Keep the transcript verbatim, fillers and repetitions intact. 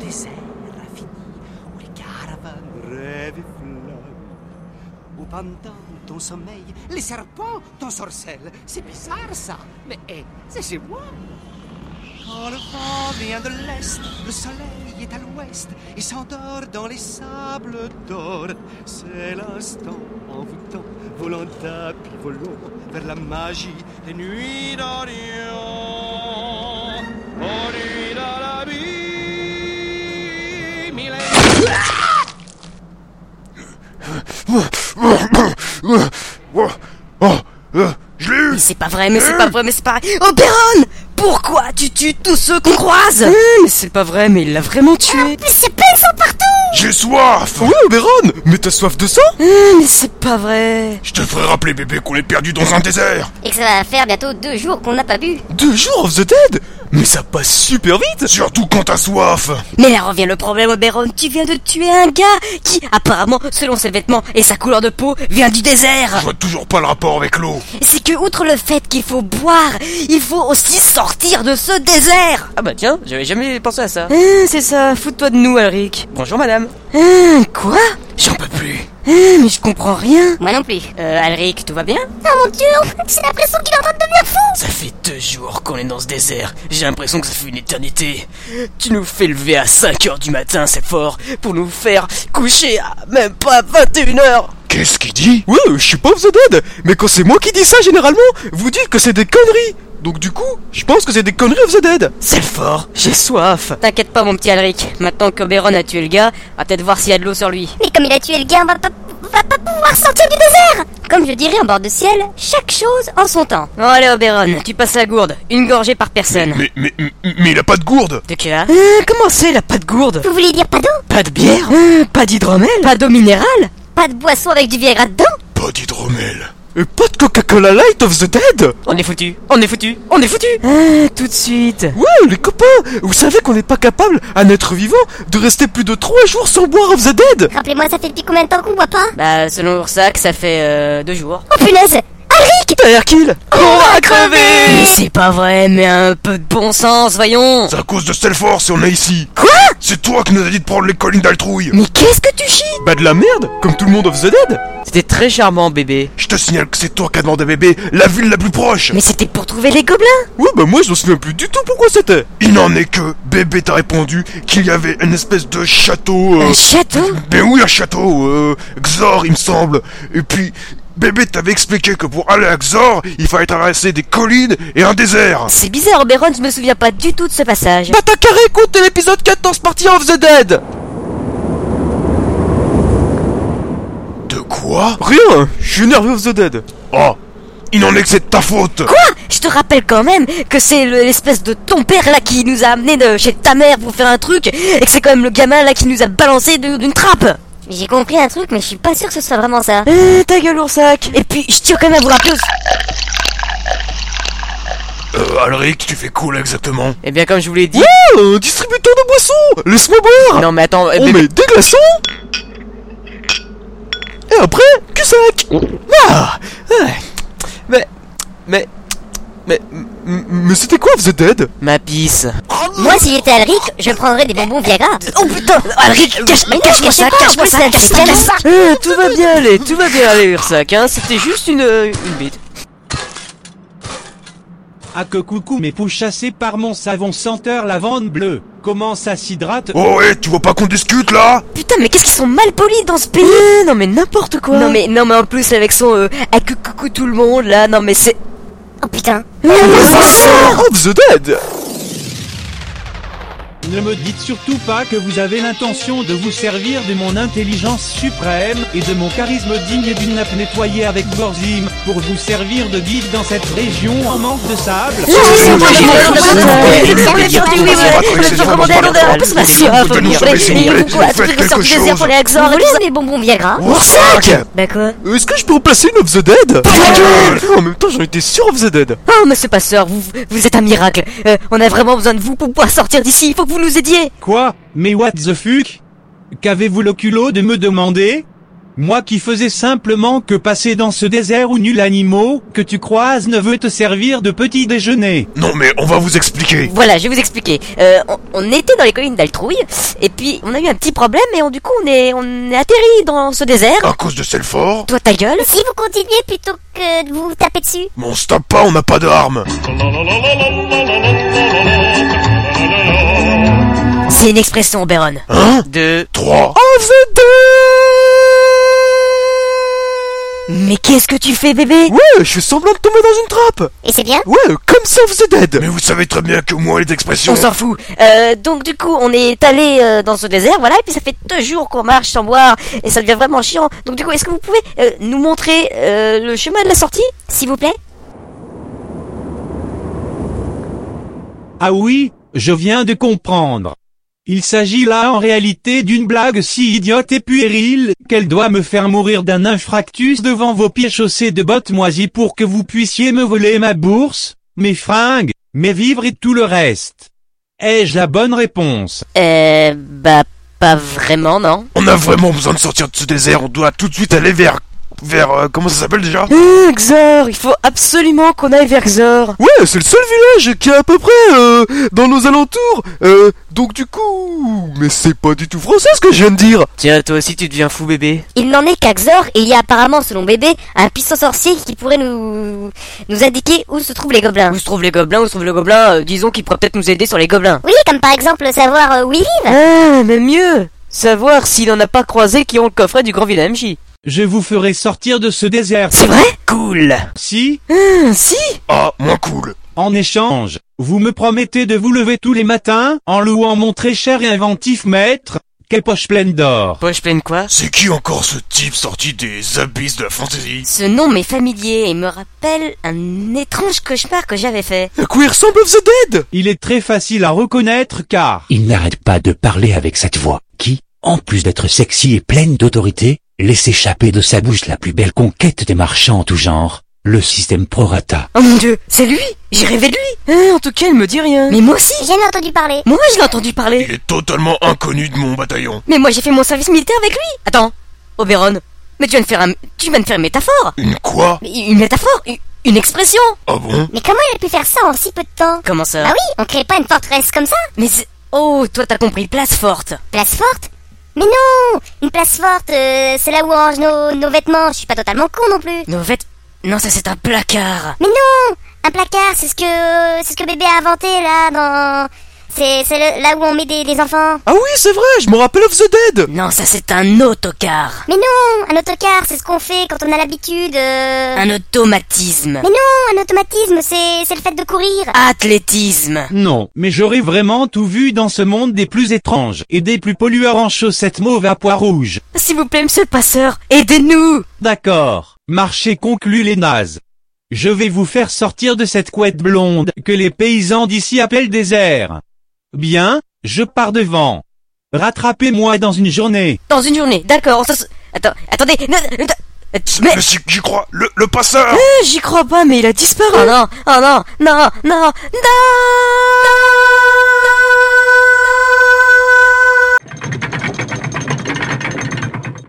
désert infini, où les caravanes rêvent et flânent, où pendant ton sommeil, les serpents t'ensorcellent. C'est bizarre ça, mais hey, c'est chez moi. Quand le vent vient de l'est, le soleil est à l'ouest, il s'endort dans les sables d'or. C'est l'instant envoûtant, volant tapis volant vers la magie des nuits d'Orient. Oh, nuit dans la vie, mille Oh, euh, je l'ai eu. Mais c'est pas vrai, mais c'est pas vrai, mais c'est pas vrai. Oberon! Pourquoi tu tues tous ceux qu'on croise? euh, Mais c'est pas vrai, mais il l'a vraiment tué. Mais c'est plein de sang partout. J'ai soif. Ouais, Oberon, mais t'as soif de sang? euh, Mais c'est pas vrai. Je te ferai rappeler, bébé, qu'on est perdu dans un désert. Et que ça va faire bientôt deux jours qu'on n'a pas bu. Deux jours of the Dead? Mais ça passe super vite. Surtout quand t'as soif. Mais là revient le problème, Oberon. Tu viens de tuer un gars qui, apparemment, selon ses vêtements et sa couleur de peau, vient du désert. Je vois toujours pas le rapport avec l'eau. C'est que, outre le fait qu'il faut boire, il faut aussi sortir de ce désert. Ah bah tiens, j'avais jamais pensé à ça. Euh, c'est ça, fous-toi de nous, Alric. Bonjour madame. Euh, quoi? J'en peux plus. Euh, mais je comprends rien. Moi non plus. Euh, Alric, tout va bien? Oh mon dieu, j'ai l'impression qu'il est en train de devenir fou. Ça fait deux jours qu'on est dans ce désert. J'ai l'impression que ça fait une éternité. Tu nous fais lever à cinq heures du matin, c'est fort, pour nous faire coucher à même pas vingt et une heures. Qu'est-ce qu'il dit? Ouais, je suis pas of the Dead, mais quand c'est moi qui dis ça, généralement, vous dites que c'est des conneries. Donc du coup, je pense que c'est des conneries of the Dead. C'est fort, j'ai soif. T'inquiète pas, mon petit Alric. Maintenant qu'Oberon a tué le gars, on va peut-être voir s'il y a de l'eau sur lui. Mais comme il a tué le gars, on va pas, on va pas pouvoir sortir du désert. Comme je dirais en bord de ciel, chaque chose en son temps. Bon, allez, Oberon, tu passes la gourde. Une gorgée par personne. Mais, mais, mais, mais il a pas de gourde. De quoi? Euh, comment c'est, il a pas de gourde? Vous voulez dire pas d'eau? Pas de bière? Euh, Pas d'hydromel? Pas d'eau minérale? Pas de boisson avec du Viagra dedans? Pas d'hydromel. Et pas de Coca-Cola Light of the Dead. On est foutu, on est foutu, on est foutu. Ah, tout de suite. Ouais, les copains, vous savez qu'on n'est pas capable, un être vivant, de rester plus de trois jours sans boire of the Dead. Rappelez-moi, ça fait depuis combien de temps qu'on boit pas? Bah, selon Ursac, ça fait euh, deux jours. Oh punaise! Alric! T'as Hercule. On va crever. Mais c'est pas vrai, mais un peu de bon sens, voyons. C'est à cause de Stelforce et on est ici. Quoi? C'est toi qui nous as dit de prendre les collines d'Altrouille. Mais qu'est-ce que tu chies? Bah de la merde, comme tout le monde of the Dead. C'était très charmant, bébé. Je te signale que c'est toi qui as demandé à bébé la ville la plus proche. Mais c'était pour trouver les gobelins. Ouais, bah moi je me souviens plus du tout pourquoi c'était. Il n'en est que bébé t'a répondu qu'il y avait une espèce de château. euh, Un château? Ben oui, un château. Euh, Xor, il me semble. Et puis, bébé t'avait expliqué que pour aller à Xor, il fallait traverser des collines et un désert. C'est bizarre, Oberon, je me souviens pas du tout de ce passage. Bah t'as qu'à réécouter l'épisode quatorze partie of the Dead. De quoi? Rien, je suis nerveux of the Dead. Oh, il n'en est que c'est de ta faute. Quoi? Je te rappelle quand même que c'est le- l'espèce de ton père là qui nous a amené de chez ta mère pour faire un truc, et que c'est quand même le gamin là qui nous a balancé de- d'une trappe. J'ai compris un truc, mais je suis pas sûr que ce soit vraiment ça. Euh, ta gueule, Ursac. Et puis, je tiens quand même à vous rappeler aussi... Euh, Alric, tu fais quoi là exactement? Eh bien, comme je vous l'ai dit... Oh, un distributeur de boissons. Laisse-moi boire. Non mais attends, euh, On bébé... met des glaçons. Et après, cul sec. Ah, Ouais. Mais... Mais... Mais... M- mais c'était quoi of the Dead? Ma pisse. Moi, si j'étais Alric, je prendrais des bonbons Viagra. Oh putain, Alric, cache, Mais cache, cache ça, cache-moi ça, cache ça. Euh, tout va bien aller, tout va bien aller, Ursac, hein. C'était juste une... euh, une bite. Ah que coucou, mais faut chasser par mon savon senteur lavande bleue. Comment ça s'hydrate? Oh ouais, tu vois pas qu'on discute là? Putain, mais qu'est-ce qu'ils sont mal polis dans ce pays. Euh, non mais n'importe quoi. Non mais, non mais en plus avec son euh, ah, cou- coucou tout le monde là, non mais c'est... Oh putain. Of the Dead. Ne me dites surtout pas que vous avez l'intention de vous servir de mon intelligence suprême et de mon charisme digne d'une nappe nettoyée avec Borzim pour vous servir de guide dans cette région en manque de sable. Des bonbons Viagra. Ursac. Bah quoi? Euh, Est-ce que je peux remplacer une of the Dead? En même temps, j'en étais sûr of the Dead. Oh mais c'est pas sœur, vous, vous êtes un miracle. Euh, on a vraiment besoin de vous pour pouvoir sortir d'ici, il faut que vous nous aidiez. Quoi? Mais what the fuck? Qu'avez-vous le culot de me demander? Moi qui faisais simplement que passer dans ce désert où nul animal que tu croises ne veut te servir de petit déjeuner. Non mais on va vous expliquer. Voilà, je vais vous expliquer. Euh, on, on était dans les collines d'Altrouille, et puis on a eu un petit problème, et on, du coup on est, on est atterri dans ce désert. À cause de Selfort. Toi ta gueule. Si vous continuez plutôt que de vous taper dessus. Mais on se tape pas, on n'a pas d'armes. C'est une expression, Oberon. Un, Deux. trois. Of the Dead. Mais qu'est-ce que tu fais, bébé? Ouais, je fais semblant de tomber dans une trappe. Et c'est bien? Ouais, comme ça of the Dead. Mais vous savez très bien que moi les expressions... On s'en fout. Euh, donc du coup, on est allé euh, dans ce désert, voilà, et puis ça fait deux jours qu'on marche sans boire, et ça devient vraiment chiant. Donc du coup, est-ce que vous pouvez euh, nous montrer euh, le chemin de la sortie, s'il vous plaît? Ah oui, je viens de comprendre. Il s'agit là en réalité d'une blague si idiote et puérile qu'elle doit me faire mourir d'un infarctus devant vos pieds chaussés de bottes moisies pour que vous puissiez me voler ma bourse, mes fringues, mes vivres et tout le reste. Ai-je la bonne réponse? Euh, bah, pas vraiment, non. On a vraiment besoin de sortir de ce désert, on doit tout de suite aller vers... Vers... euh, comment ça s'appelle déjà? Euh, Xor, il faut absolument qu'on aille vers Xor. Ouais, c'est le seul village qui est à peu près euh, dans nos alentours. Euh, donc du coup... Mais c'est pas du tout français ce que je viens de dire. Tiens, toi aussi tu deviens fou, bébé. Il n'en est qu'à Xor, et il y a apparemment, selon Bébé, un puissant sorcier qui pourrait nous nous indiquer où se trouvent les gobelins. Où se trouvent les gobelins, où se trouvent les gobelins, euh, disons qu'il pourrait peut-être nous aider sur les gobelins. Oui, comme par exemple savoir euh, où ils vivent. Ah, mais mieux, savoir s'il n'en a pas croisé qui ont le coffret du grand vilain M J. Je vous ferai sortir de ce désert. C'est vrai? Cool. Si, Ah, si. Ah, moins cool. en échange, vous me promettez de vous lever tous les matins en louant mon très cher et inventif maître, quelle poche pleine d'or. Poche pleine quoi? C'est qui encore ce type sorti des abysses de la fantaisie? Ce nom m'est familier et me rappelle un étrange cauchemar que j'avais fait. À quoi il ressemble of the Dead? Il est très facile à reconnaître car... Il n'arrête pas de parler avec cette voix qui, en plus d'être sexy et pleine d'autorité, laisse échapper de sa bouche la plus belle conquête des marchands en tout genre, le système prorata. Oh mon dieu, c'est lui. J'ai rêvé de lui. Ah, en tout cas, il me dit rien. Mais moi aussi. J'en ai entendu parler. Moi, je l'ai entendu parler. Il est totalement inconnu de mon bataillon. Mais moi, j'ai fait mon service militaire avec lui. Attends, Oberon, mais tu viens de faire un... Tu viens de faire une métaphore. Une quoi? Mais Une métaphore une, une expression. Ah bon? Mais comment il a pu faire ça en si peu de temps? Comment ça? Ah oui, on crée pas une forteresse comme ça? Mais c'est... Oh, toi, t'as compris, place forte. Place forte? Mais non! Une place forte, euh, c'est là où on range nos, nos vêtements. Je suis pas totalement con non plus. Nos vêtements... Non, ça, c'est un placard. Mais non! Un placard, c'est ce que c'est ce que Bébé a inventé là dans... C'est c'est le- là où on met des, des enfants. Ah oui, c'est vrai, je me rappelle of the Dead. Non, ça, c'est un autocar. Mais non! Un autocar, c'est ce qu'on fait quand on a l'habitude... euh, Un automatisme. Mais non! Un automatisme, c'est c'est le fait de courir. Athlétisme. Non, mais j'aurais vraiment tout vu dans ce monde des plus étranges et des plus pollueurs en chaussettes mauves à pois rouges. S'il vous plaît, monsieur le passeur, aidez-nous. D'accord, marché conclu les nazes. Je vais vous faire sortir de cette couette blonde que les paysans d'ici appellent désert. Bien, je pars devant. Rattrapez-moi dans une journée. Dans une journée, d'accord. ça se- Attends, attendez. non, non, Mais... Mais si- j'y crois, le, le passeur! Euh, J'y crois pas, mais il a disparu. Oh non, oh non, non, non, non.